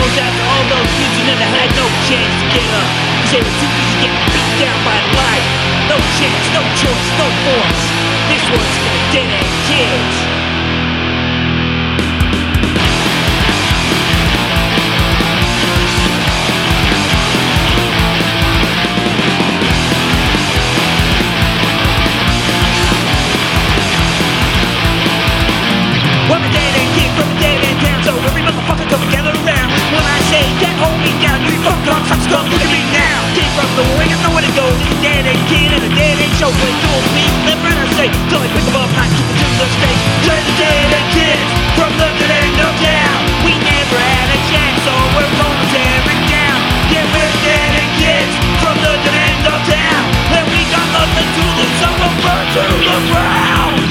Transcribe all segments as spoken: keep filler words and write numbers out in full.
goes out to all those kids who never had no chance to get up, cause they were too busy getting beat down by life. No chance, no choice, no force. This one's for the dead-end kids. Well, the dead-end kid from the dead-end town, so every motherfucker come gather around. When I say get hold me down, you fuck on, sucks, come look at me now. Kid from the way, I know where to go. This is dead-end kid and a dead-end show. When it told me, never and I say, till I pick them up, I took it to the stage. We're the dead-end kids from the dead-end of town. We never had a chance, so we're gonna tear it down. Yeah, we're the dead-end kids from the dead-end of town. And we got nothing to lose, so we'll burn to the ground.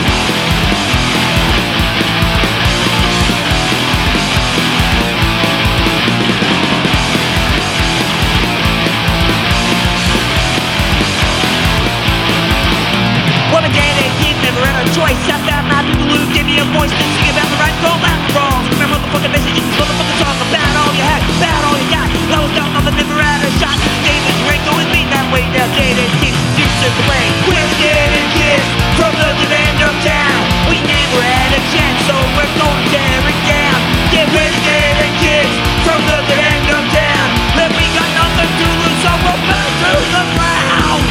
Well, the dead-end kid never had a choice. I found my people who gave me a voice to sing about the right, call out the wrongs. Remember motherfucking messages, motherfucking song about all you had, about all you got. I was down, nothing, never had a shot. David Ray going me that way. Now dead-end kids, you took away. We're the dead-end kids from the dead-end of town. We never had a chance, so we're gonna tear it down. Yeah, we're the dead-end kids from the dead-end of town. And we got nothing to lose, so we'll burn to the ground.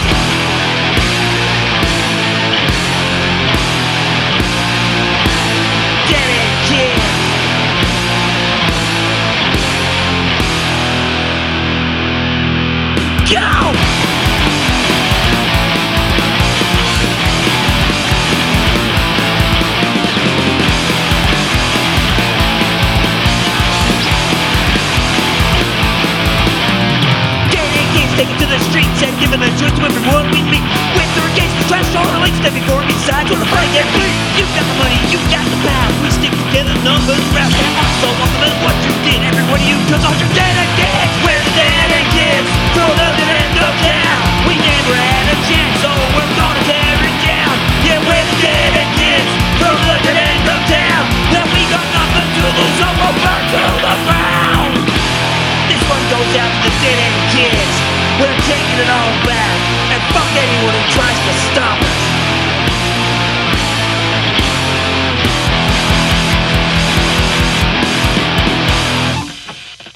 Go! Take it to the streets and giving a choice to everyone we meet. With or against the trash, all the links, every four sides on the fight and bleed. You got the money, you got the power. We stick together, numbers round. So often than what you did, every one of you, cause all you're dead and kids. We're the dead-end kids from the dead-end of town. We never had a chance, so we're gonna tear it down. Yeah, we're the dead-end kids from the dead-end of town. And we got nothing to lose, so we'll burn to the ground. This one goes out to the dead-end kids. We're taking it all back, and fuck anyone who tries to stop.